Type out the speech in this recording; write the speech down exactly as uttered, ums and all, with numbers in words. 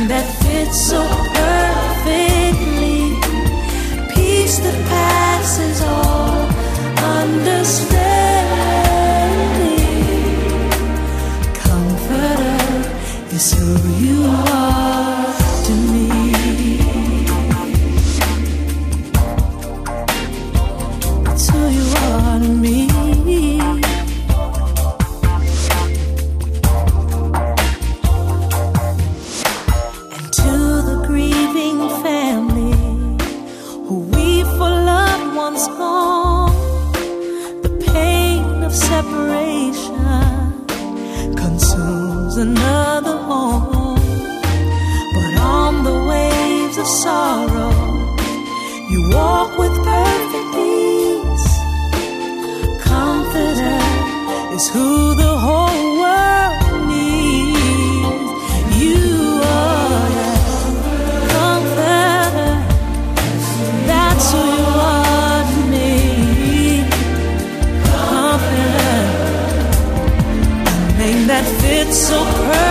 that fits so perfectly, peace that passes all understanding. Comforter is who you are to me. It's who you are to me. Another home, but on the waves of sorrow, you walk with perfect peace. Comforter is who the whole world needs. You are the comforter, that's who you are to me. Comforter, a name that fits so perfect,